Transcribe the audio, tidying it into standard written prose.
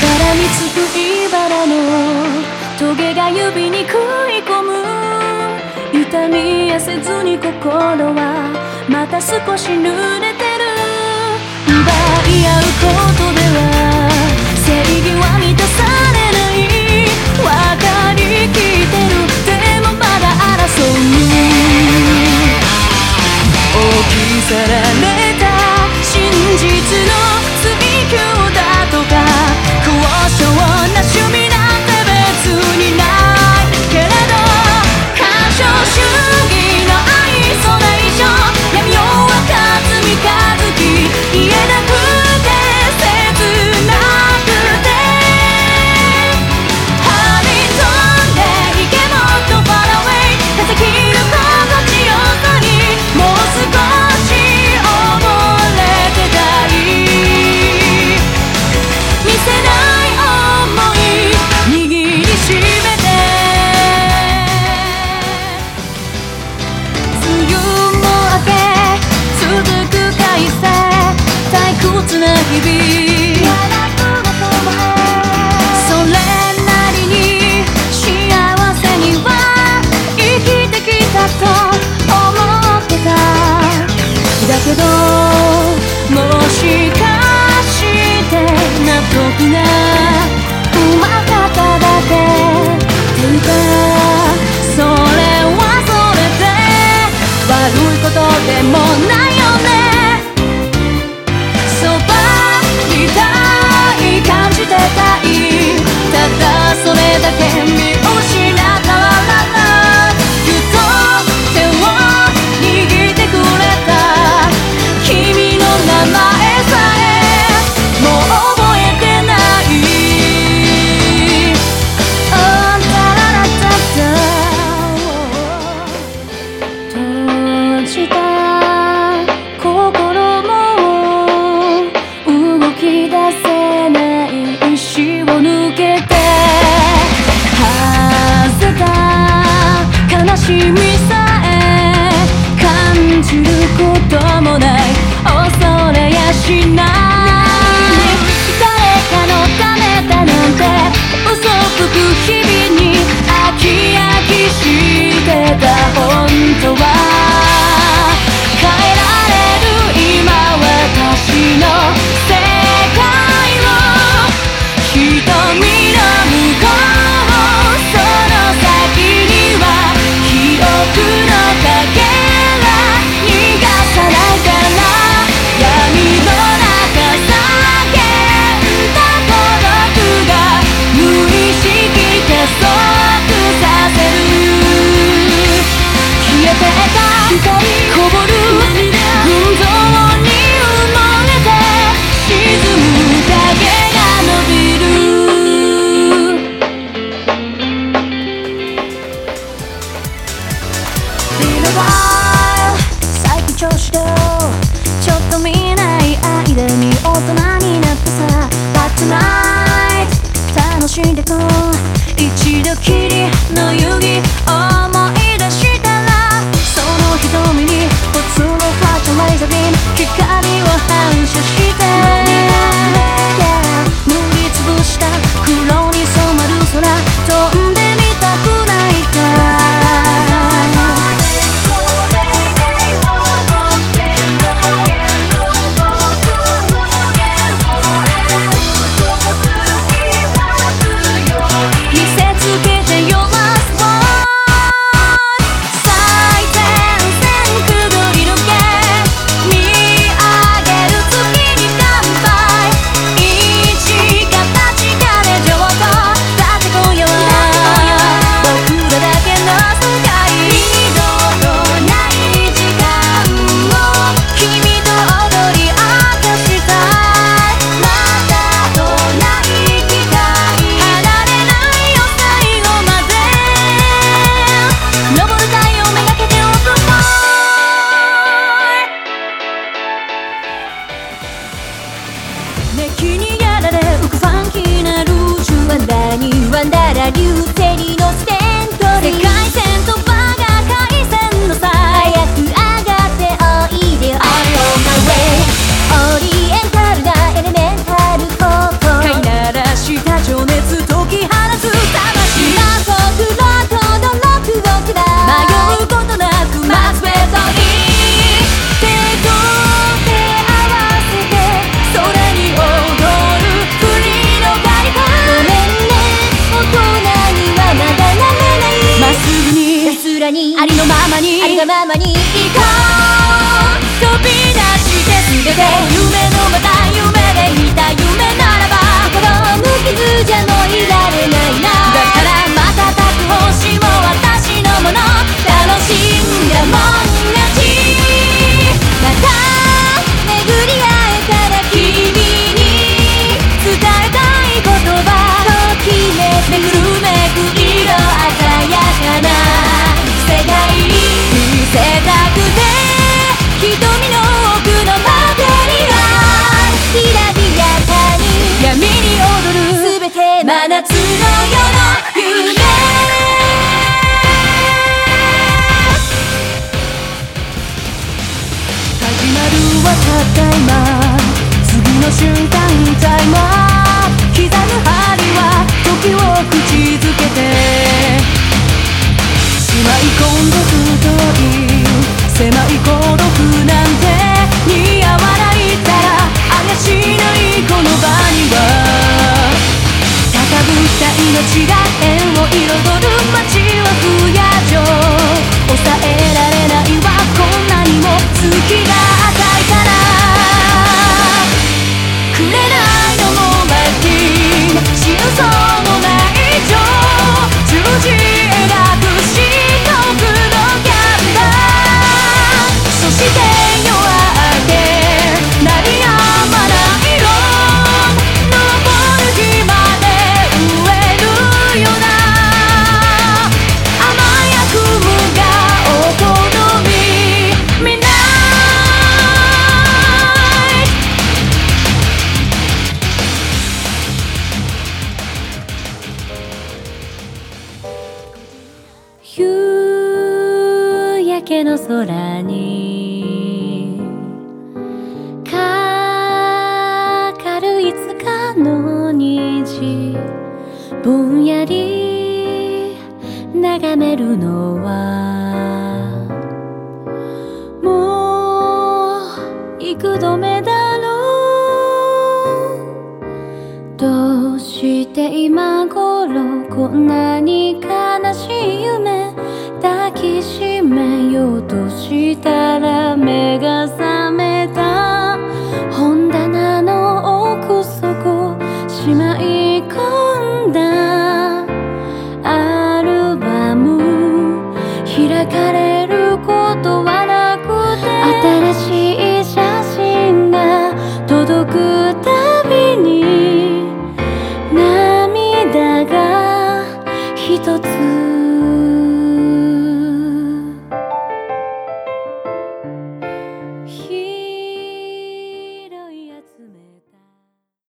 らみつく茨のトゲが指に食い込む。痛みやせずに心はまた少し濡れてる。奪い合うことでは正義は満たされない。分かりきってる、でもまだ争う。置き去られた真実の追求だとか、高尚な趣味なんて別にないけれど、干渉主義の愛それ以上闇夜は勝つ三日月、言えなくて切なくて、はみ飛んでいけもっと far away、 風切る心地よさにもう少し溺れてたい。見せない想い握りしめて、梅雨も明け続く快晴、退屈な日々、それなりに幸せには生きてきたと思ってた。だけどもしかして納得がうまかっただけっていうか、それはそれで悪いことでもないよね。そばにいたい、感じてたい、ただそれだけ見失ったらら、ぎゅっと手を握ってくれた君の名前さえもう覚えてない。あんたららたた閉じた心も動き出せない意志を抜けて、外れた悲しみさえ感じることもない、恐れやしない。誰かのためだなんて嘘つく日々に飽き飽きしてた。本当は変えられる今私の世界を、瞳の向こうその先には記憶のかけら逃がさないから、闇の中叫んだ孤独が無意識加速させる。消えてた光こぼる群像に埋もれて、沈む影が伸びる。Been a while 最近調子どう、ちょっと見ない間に大人になってさ。 But tonight 楽しんでこう、一度きりの遊戯思い出したら、その瞳にポツンとフラッシュレーザービーム、光を反射して、塗りつぶした黒に染まる空、飛んでみたくないか。見せつけてよ Last One、 最前線くぐり抜け、見上げる月に乾杯、一か八かで上等、だって今夜は僕らだけの世界、二度とない時間を君と踊り明かしたい。またとない期待、離れないよ最後まで、昇る太陽めがけて Open Fire。 熱気にやられ浮くファンキーなルージュ、ワンダーにワンダラ流星に乗せてエントリー、世界線とバーが海鮮のさ、早く上がっておいでよ I'm on my way、 オリエンタルなエレメンタル方向、飼いならしてりのままに行こう。飛び出して全て夢のまた夢でいた夢ならば心無傷じゃもういられないな。だから瞬く星も私のもの。楽しんだもん勝ち。また巡り会えたら君に伝えたい言葉。ときめくるめく色鮮やかな世界見せたくて瞳の奥のマテリアルきらびやかに闇に踊る全て真夏の夜の夢。始まるはたった今次の瞬間タイマー刻む針は時を口づけてしまい込んだ太い狭い孤独なんて似合わないったら怪しないこの場には高ぶった命が縁を彩る街は不夜城抑えられないわこんなにも月が赤いからくれないのもマイティー死ぬそうもない情十字描くし遠くのキャンバーそして夜明け鳴りやまない色昇る日まで飢えるような甘い悪夢がお好み見ない夕焼けの空にかかるいつかの虹ぼんやり眺めるのはもう幾度目だろう。どうして今頃こんなに悲しい夢抱きしめようとしたら目が覚めた。本棚の奥底しまい込んだアルバム開かれることはなくて新しい写真が届くたびに涙が一つ